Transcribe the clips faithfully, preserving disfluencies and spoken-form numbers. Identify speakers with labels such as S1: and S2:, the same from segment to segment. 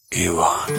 S1: ایوان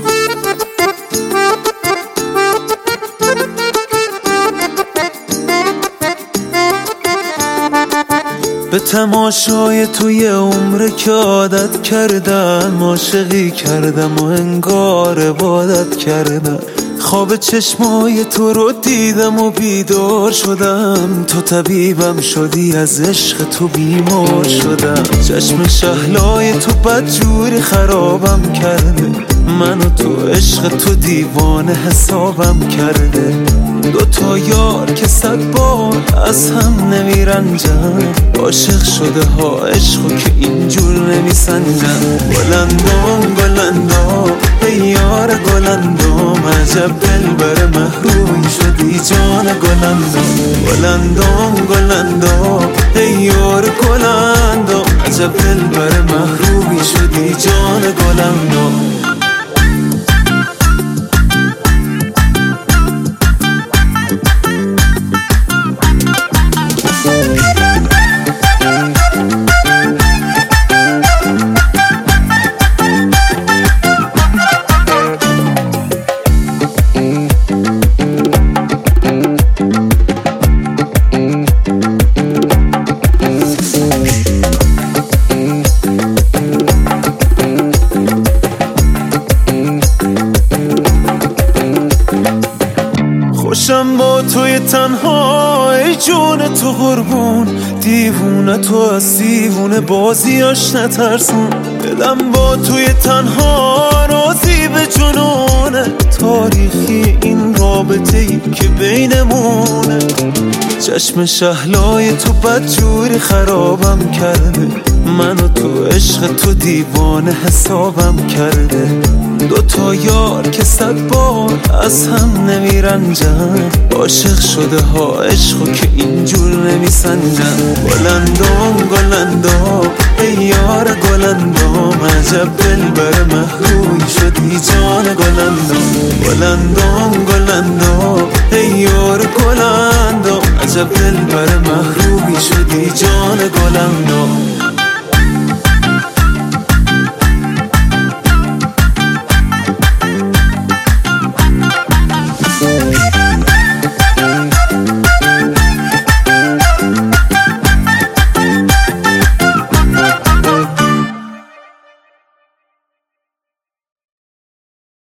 S1: به تماشای توی عمر که عادت کردم، عاشقی کردم و انگار عبادت کردم. خواب چشمای تو رو دیدم و بیدار شدم، تو طبیبم شدی، از عشق تو بیمار شدم. چشم شهلای تو بدجوری خرابم کرده، من و تو عشق تو دیوانه حسابم کرده. دو تا یار که صد بار از هم نمیرنجن، عاشق شده ها عشقو که اینجور نمیسنجن. گلندام گلندام ای یار گلندام، عجب دلبر محرومی شدی جان گلندام. گلندام گلندام ای یار گلندام، عجب دلبر محرومی شدی جان گلندام. خوشم با توی تنها ای جون تو قربون، دیوونه تو از دیوونه بازیاش نترسون. دلم با توی تنها راضی به جنونه، تاریخی این رابطه ای که بینمونه. چشم شهلای تو بدجوری خرابم کرده، من و تو عشق تو دیوانه حسابم کرده. دو تا یار که صد بار از هم نمیرنجن، عاشق شده ها عشقو که اینجور نمیسنجن. گلندام گلندام ای یار گلندام، عجب دلبر محرومی شدی جان گلندام. گلندام گلندام ای یار گلندام، عجب دلبر محرومی شدی جان گلندام.